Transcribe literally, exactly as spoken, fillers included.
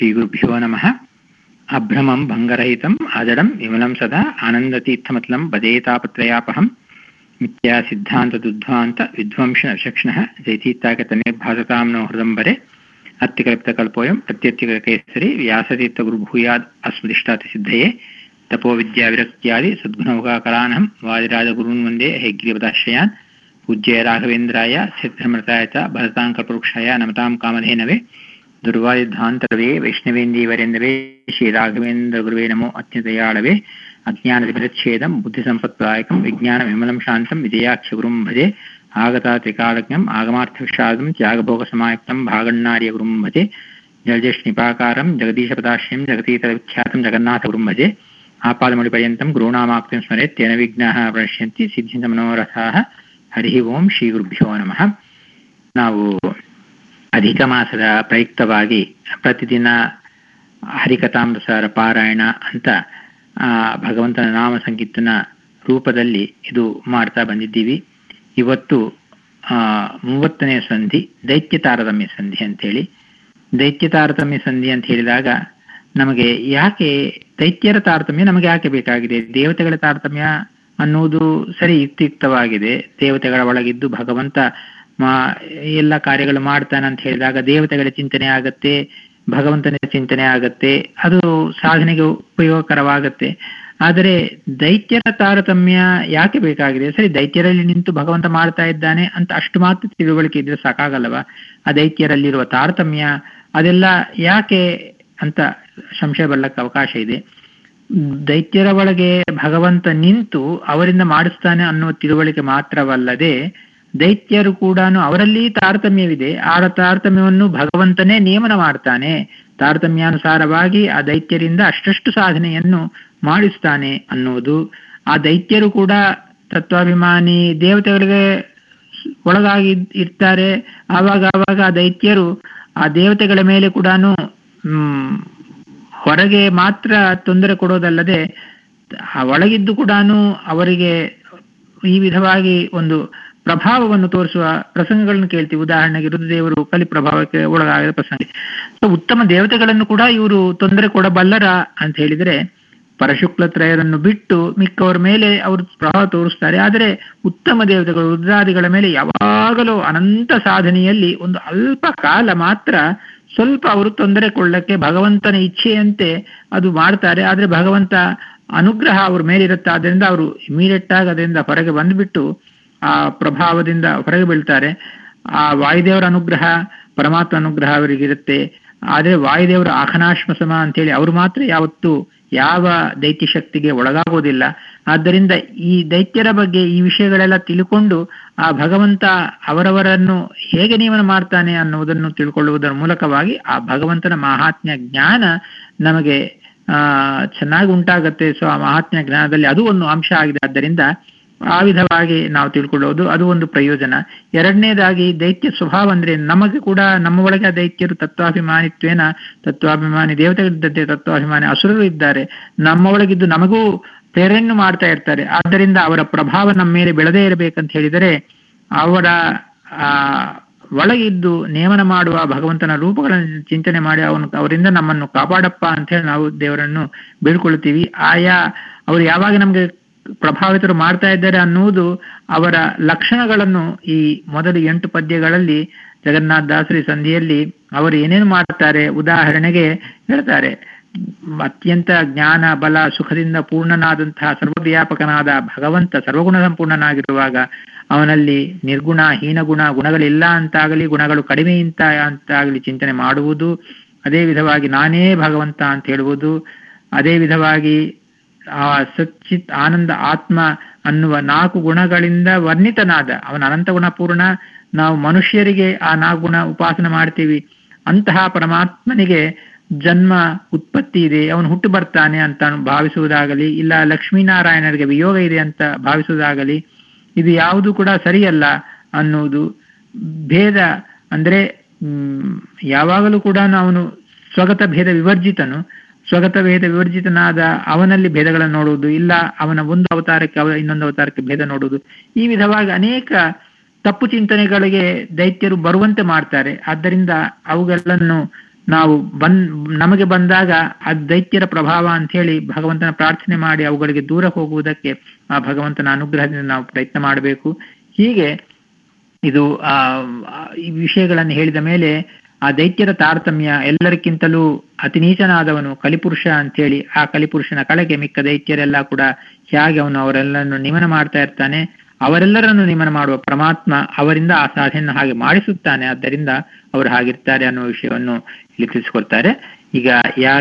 ಶ್ರೀಗುರುಭ್ಯೋ ನಮಃ. ಅಭ್ರಮಂ ಭಂಗರಹಿತಂ ಅಜಡಂ ವಿಮಲಂ ಸದಾ ಆನಂದತೀರ್ಥಮತಲಂ ಭಜೇತಾಪತ್ರಯಾಪಹಂ ಮಿಥ್ಯಾ ಸಿದ್ಧಾಂತದುದ್ಧ್ವಾಂತ ವಿಧ್ವಂಸ ವಿಚಕ್ಷಣಃ ಜೈತೀರ್ಥಾಗತನಿರ್ಭಾಸತಾಂ ನೋ ಹೃದಂಬರೆ ಅತ್ಯಕಲ್ಪಿತಕಲ್ಪೋಯಂ ಪ್ರತ್ಯರ್ಥಿಕೇಸರಿ ವ್ಯಾಸತೀರ್ಥಗುರುಭೂಯಾದ್ ಅಸ್ಮದಿಷ್ಟಾತಿಸಿದ್ಧಯೇ ತಪೋ ವಿದ್ಯಾವಿರಕ್ತ್ಯಾದಿ ಸದ್ಗುಣೌಕಾಕಲಾನಹಂ ವಾದಿರಾಜಗುರುನ್ ವಂದೇ ಹೇಗ್ರೀಪದಾಶ್ರಯಾನ್ ಪೂಜ್ಯ ರಾಘವೇಂದ್ರಾಯ ಸಿದ್ಧಮೃತಾಯ ಚ ಭರತಾಂಕಲ್ಪವೃಕ್ಷಾಯ ನಮತಾಂ ಕಾಮಧೇನವೇ ದುರ್ವಾದಿಧ್ವಾಂತರವೇ ವೈಷ್ಣವೇಂದೀವರೆಂದವೇ ಶ್ರೀ ರಾಘವೇಂದ್ರ ಗುರುವೇ ನಮೋ ಅತ್ಯದಯಾಳವೇ ಅಜ್ಞಾನವಿರಚ್ಛೇದಂ ಬುದ್ಧಿಸಂಪತ್ಪ್ರಾಯಕಂ ವಿಜ್ಞಾನ ವಿಮಲಂ ಶಾಂತಂ ವಿಜಯಾಕ್ಷ ಗುರುಂ ಭಜೆ ಆಗತಾ ತ್ರಿಕಾಲಜ್ಞಂ ಆಗಮಾರ್ಥವಿಷಾದಂ ತ್ಯಾಗಭೋಗಸಮಾಯುಕ್ತಂ ಭಾಗಣ್ಣಾರ್ಯ ಗುರುಂ ಭಜೆ ಜಲಜೇಷ್ನಿಪಾಕಾರಂ ಜಗದೀಶಪದಾಶ್ರಯಂ ಜಗತೀತರವಿಖ್ಯಾತಂ ಜಗನ್ನಾಥ ಗುರುಂ ಭಜೆ ಆಪಾದಮೌಳಿಪರ್ಯಂತಂ ಗುರುಣಾಮಾಕ್ತಿಂ ಸ್ಮರೇತ್ ತೇನ ವಿಘ್ನಾಃ ಪ್ರಣಶ್ಯಂತಿ ಸಿದ್ಧಿಂಚ ಮನೋರಥಾಃ. ಹರಿ ಓಂ ಶ್ರೀ ಗುರುಭ್ಯೋ ನಮಃ. ನಾವು ಅಧಿಕ ಮಾಸದ ಪ್ರಯುಕ್ತವಾಗಿ ಪ್ರತಿದಿನ ಹರಿಕಥಾಮೃತಸಾರ ಪಾರಾಯಣ ಅಂತ ಭಗವಂತನ ನಾಮ ಸಂಕೀರ್ತನ ರೂಪದಲ್ಲಿ ಇದು ಮಾಡ್ತಾ ಬಂದಿದ್ದೀವಿ. ಇವತ್ತು ಮೂವತ್ತನೇ ಸಂಧಿ ದೈತ್ಯ ತಾರತಮ್ಯ ಸಂಧಿ ಅಂತೇಳಿ. ದೈತ್ಯ ತಾರತಮ್ಯ ಸಂಧಿ ಅಂತ ಹೇಳಿದಾಗ ನಮಗೆ ಯಾಕೆ ದೈತ್ಯರ ತಾರತಮ್ಯ ನಮಗೆ ಯಾಕೆ ಬೇಕಾಗಿದೆ? ದೇವತೆಗಳ ತಾರತಮ್ಯ ಅನ್ನುವುದು ಸರಿ ಯುಕ್ತಿಯುಕ್ತವಾಗಿದೆ. ದೇವತೆಗಳ ಒಳಗಿದ್ದು ಭಗವಂತ ಮಾ ಎಲ್ಲ ಕಾರ್ಯಗಳು ಮಾಡ್ತಾನೆ ಅಂತ ಹೇಳಿದಾಗ ದೇವತೆಗಳ ಚಿಂತನೆ ಆಗತ್ತೆ, ಭಗವಂತನ ಚಿಂತನೆ ಆಗತ್ತೆ, ಅದು ಸಾಧನೆಗೆ ಉಪಯೋಗಕರವಾಗತ್ತೆ. ಆದರೆ ದೈತ್ಯರ ತಾರತಮ್ಯ ಯಾಕೆ ಬೇಕಾಗಿದೆ? ಸರಿ, ದೈತ್ಯರಲ್ಲಿ ನಿಂತು ಭಗವಂತ ಮಾಡ್ತಾ ಇದ್ದಾನೆ ಅಂತ ಅಷ್ಟು ಮಾತ್ರ ತಿಳುವಳಿಕೆ ಇದ್ರೆ ಸಾಕಾಗಲ್ಲವ? ಆ ದೈತ್ಯರಲ್ಲಿರುವ ತಾರತಮ್ಯ ಅದೆಲ್ಲ ಯಾಕೆ ಅಂತ ಸಂಶಯ ಬರ್ಲಕ್ಕೆ ಅವಕಾಶ ಇದೆ. ದೈತ್ಯರ ಒಳಗೆ ಭಗವಂತ ನಿಂತು ಅವರಿಂದ ಮಾಡಿಸ್ತಾನೆ ಅನ್ನುವ ತಿಳುವಳಿಕೆ ಮಾತ್ರವಲ್ಲದೆ ದೈತ್ಯರು ಕೂಡ ಅವರಲ್ಲಿ ತಾರತಮ್ಯವಿದೆ. ಆ ತಾರತಮ್ಯವನ್ನು ಭಗವಂತನೇ ನಿಯಮನ ಮಾಡ್ತಾನೆ. ತಾರತಮ್ಯಾನುಸಾರವಾಗಿ ಆ ದೈತ್ಯರಿಂದ ಅಷ್ಟಷ್ಟು ಸಾಧನೆಯನ್ನು ಮಾಡಿಸ್ತಾನೆ ಅನ್ನುವುದು. ಆ ದೈತ್ಯರು ಕೂಡ ತತ್ವಾಭಿಮಾನಿ ದೇವತೆಗಳಿಗೆ ಒಳಗಾಗಿ ಇರ್ತಾರೆ. ಆವಾಗ ಆವಾಗ ಆ ದೈತ್ಯರು ಆ ದೇವತೆಗಳ ಮೇಲೆ ಕೂಡ ಹ್ಮ್ ಹೊರಗೆ ಮಾತ್ರ ತೊಂದರೆ ಕೊಡೋದಲ್ಲದೆ ಒಳಗಿದ್ದು ಕೂಡ ಅವರಿಗೆ ಈ ವಿಧವಾಗಿ ಒಂದು ಪ್ರಭಾವವನ್ನು ತೋರಿಸುವ ಪ್ರಸಂಗಗಳನ್ನು ಕೇಳ್ತೀವಿ. ಉದಾಹರಣೆಗೆ ರುದ್ರದೇವರು ಕಲಿ ಪ್ರಭಾವಕ್ಕೆ ಒಳಗಾಗಿದ ಪ್ರಸಂಗ. ಸೊ ಉತ್ತಮ ದೇವತೆಗಳನ್ನು ಕೂಡ ಇವರು ತೊಂದರೆ ಕೊಡಬಲ್ಲರ ಅಂತ ಹೇಳಿದರೆ ಪರಶುಕ್ಲ ತ್ರಯರನ್ನು ಬಿಟ್ಟು ಮಿಕ್ಕವರ ಮೇಲೆ ಅವರು ಪ್ರಭಾವ ತೋರಿಸ್ತಾರೆ. ಆದರೆ ಉತ್ತಮ ದೇವತೆಗಳು ರುದ್ರಾದಿಗಳ ಮೇಲೆ ಯಾವಾಗಲೂ ಅನಂತ ಸಾಧನೆಯಲ್ಲಿ ಒಂದು ಅಲ್ಪ ಕಾಲ ಮಾತ್ರ ಸ್ವಲ್ಪ ಅವರು ತೊಂದರೆ ಕೊಳ್ಳಕ್ಕೆ ಭಗವಂತನ ಇಚ್ಛೆಯಂತೆ ಅದು ಮಾಡ್ತಾರೆ. ಆದರೆ ಭಗವಂತ ಅನುಗ್ರಹ ಅವ್ರ ಮೇಲಿರುತ್ತೆ. ಆದ್ದರಿಂದ ಅವರು ಇಮಿಡಿಯೇಟ್ ಆಗಿ ಅದರಿಂದ ಹೊರಗೆ ಬಂದ್ಬಿಟ್ಟು ಆ ಪ್ರಭಾವದಿಂದ ಹೊರಗೆ ಬೀಳ್ತಾರೆ. ಆ ವಾಯುದೇವರ ಅನುಗ್ರಹ ಪರಮಾತ್ಮ ಅನುಗ್ರಹ ಅವರಿಗಿರುತ್ತೆ. ಆದರೆ ವಾಯುದೇವರ ಆಖನಾಶ್ಮ ಸಮ ಅಂತೇಳಿ ಅವರು ಮಾತ್ರ ಯಾವತ್ತೂ ಯಾವ ದೈತ್ಯ ಶಕ್ತಿಗೆ ಒಳಗಾಗೋದಿಲ್ಲ. ಆದ್ದರಿಂದ ಈ ದೈತ್ಯರ ಬಗ್ಗೆ ಈ ವಿಷಯಗಳೆಲ್ಲ ತಿಳ್ಕೊಂಡು ಆ ಭಗವಂತ ಅವರವರನ್ನು ಹೇಗೆ ನಿಯಮನ ಮಾಡ್ತಾನೆ ಅನ್ನುವುದನ್ನು ತಿಳ್ಕೊಳ್ಳುವುದರ ಮೂಲಕವಾಗಿ ಆ ಭಗವಂತನ ಮಹಾತ್ಮ್ಯ ಜ್ಞಾನ ನಮಗೆ ಆ ಚೆನ್ನಾಗಿ ಉಂಟಾಗತ್ತೆ. ಸೊ ಆ ಮಹಾತ್ಮ್ಯ ಜ್ಞಾನದಲ್ಲಿ ಅದು ಒಂದು ಅಂಶ ಆಗಿದೆ. ಆದ್ದರಿಂದ ಆ ವಿಧವಾಗಿ ನಾವು ತಿಳ್ಕೊಳ್ಳೋದು ಅದು ಒಂದು ಪ್ರಯೋಜನ. ಎರಡನೇದಾಗಿ ದೈತ್ಯ ಸ್ವಭಾವ ಅಂದ್ರೆ ನಮಗೆ ಕೂಡ ನಮ್ಮ ಒಳಗೆ ಆ ದೈತ್ಯರು ತತ್ವಾಭಿಮಾನಿತ್ವೇನ ತತ್ವಾಭಿಮಾನಿ ದೇವತೆಗಳಿದ್ದಂತೆ ತತ್ವಾಭಿಮಾನಿ ಅಸುರರು ಇದ್ದಾರೆ. ನಮ್ಮ ಒಳಗಿದ್ದು ನಮಗೂ ಪ್ರೇರಣೆ ಮಾಡ್ತಾ ಇರ್ತಾರೆ. ಆದ್ದರಿಂದ ಅವರ ಪ್ರಭಾವ ನಮ್ಮ ಮೇಲೆ ಬೆಳೆದೇ ಇರಬೇಕಂತ ಹೇಳಿದರೆ ಅವರ ಆ ಒಳಗಿದ್ದು ನೇಮನ ಮಾಡುವ ಭಗವಂತನ ರೂಪಗಳನ್ನು ಚಿಂತನೆ ಮಾಡಿ ಅವನು ಅವರಿಂದ ನಮ್ಮನ್ನು ಕಾಪಾಡಪ್ಪ ಅಂತ ಹೇಳಿ ನಾವು ದೇವರನ್ನು ಬೇಡ್ಕೊಳ್ತೀವಿ. ಆಯಾ ಅವರು ಯಾವಾಗ ನಮ್ಗೆ ಪ್ರಭಾವಿತರು ಮಾಡ್ತಾ ಇದ್ದಾರೆ ಅನ್ನುವುದು ಅವರ ಲಕ್ಷಣಗಳನ್ನು ಈ ಮೊದಲು ಎಂಟು ಪದ್ಯಗಳಲ್ಲಿ ಜಗನ್ನಾಥ ದಾಸರಿ ಸಂಧಿಯಲ್ಲಿ ಅವರು ಏನೇನು ಮಾಡ್ತಾರೆ ಉದಾಹರಣೆಗೆ ಹೇಳ್ತಾರೆ. ಅತ್ಯಂತ ಜ್ಞಾನ ಬಲ ಸುಖದಿಂದ ಪೂರ್ಣನಾದಂತಹ ಸರ್ವವ್ಯಾಪಕನಾದ ಭಗವಂತ ಸರ್ವಗುಣ ಸಂಪೂರ್ಣನಾಗಿರುವಾಗ ಅವನಲ್ಲಿ ನಿರ್ಗುಣ ಹೀನಗುಣ ಗುಣಗಳಿಲ್ಲ ಅಂತಾಗಲಿ ಗುಣಗಳು ಕಡಿಮೆ ಇಂತ ಅಂತಾಗಲಿ ಚಿಂತನೆ ಮಾಡುವುದು. ಅದೇ ವಿಧವಾಗಿ ನಾನೇ ಭಗವಂತ ಅಂತ ಹೇಳುವುದು. ಅದೇ ವಿಧವಾಗಿ ಆ ಸಚ್ಚಿತ್ ಆನಂದ ಆತ್ಮ ಅನ್ನುವ ನಾಲ್ಕು ಗುಣಗಳಿಂದ ವರ್ಣಿತನಾದ ಅವನ ಅನಂತ ಗುಣ ಪೂರ್ಣ. ನಾವು ಮನುಷ್ಯರಿಗೆ ಆ ನಾಲ್ಕು ಗುಣ ಉಪಾಸನೆ ಮಾಡ್ತೀವಿ. ಅಂತಹ ಪರಮಾತ್ಮನಿಗೆ ಜನ್ಮ ಉತ್ಪತ್ತಿ ಇದೆ, ಅವನು ಹುಟ್ಟು ಬರ್ತಾನೆ ಅಂತ ಭಾವಿಸುವುದಾಗಲಿ, ಇಲ್ಲ ಲಕ್ಷ್ಮೀನಾರಾಯಣರಿಗೆ ವಿಯೋಗ ಇದೆ ಅಂತ ಭಾವಿಸುವುದಾಗಲಿ, ಇದು ಯಾವುದು ಕೂಡ ಸರಿಯಲ್ಲ ಅನ್ನುವುದು. ಭೇದ ಅಂದ್ರೆ ಹ್ಮ್ ಯಾವಾಗಲೂ ಕೂಡ ಅವನು ಸ್ವಗತ ಭೇದ ವಿವರ್ಜಿತನು. ಸ್ವಗತ ಭೇದ ವಿವರ್ಜಿತನಾದ ಅವನಲ್ಲಿ ಭೇದಗಳನ್ನು ನೋಡುವುದು, ಇಲ್ಲ ಅವನ ಒಂದು ಅವತಾರಕ್ಕೆ ಅವರ ಇನ್ನೊಂದು ಅವತಾರಕ್ಕೆ ಭೇದ ನೋಡುವುದು. ಈ ವಿಧವಾಗಿ ಅನೇಕ ತಪ್ಪು ಚಿಂತನೆಗಳಿಗೆ ದೈತ್ಯರು ಬರುವಂತೆ ಮಾಡ್ತಾರೆ. ಆದ್ದರಿಂದ ಅವುಗಳನ್ನು ನಾವು ಬಂದ್ ನಮಗೆ ಬಂದಾಗ ಆ ದೈತ್ಯರ ಪ್ರಭಾವ ಅಂತ ಹೇಳಿ ಭಗವಂತನ ಪ್ರಾರ್ಥನೆ ಮಾಡಿ ಅವುಗಳಿಗೆ ದೂರ ಹೋಗುವುದಕ್ಕೆ ಆ ಭಗವಂತನ ಅನುಗ್ರಹದಿಂದ ನಾವು ಪ್ರಯತ್ನ ಮಾಡಬೇಕು. ಹೀಗೆ ಇದು ಆ ಈ ವಿಷಯಗಳನ್ನು ಹೇಳಿದ ಮೇಲೆ ಆ ದೈತ್ಯರ ತಾರತಮ್ಯ, ಎಲ್ಲರಿಗಿಂತಲೂ ಅತಿ ನೀಚನಾದವನು ಕಲಿಪುರುಷ ಅಂತೇಳಿ ಆ ಕಲಿಪುರುಷನ ಕಳೆಗೆ ಮಿಕ್ಕ ದೈತ್ಯರೆಲ್ಲ ಕೂಡ ಹೇಗೆ ಅವನು ಅವರೆಲ್ಲರನ್ನು ನಿಮನ ಮಾಡ್ತಾ ಇರ್ತಾನೆ, ಅವರೆಲ್ಲರನ್ನು ನಿಮನ ಮಾಡುವ ಪರಮಾತ್ಮ ಅವರಿಂದ ಆ ಸಾಧನೆಯನ್ನು ಹಾಗೆ ಮಾಡಿಸುತ್ತಾನೆ. ಆದ್ದರಿಂದ ಅವರು ಹಾಗಿರ್ತಾರೆ ಅನ್ನೋ ವಿಷಯವನ್ನು ಇಲ್ಲಿ ತಿಳಿಸ್ಕೊಡ್ತಾರೆ. ಈಗ ಯಾರು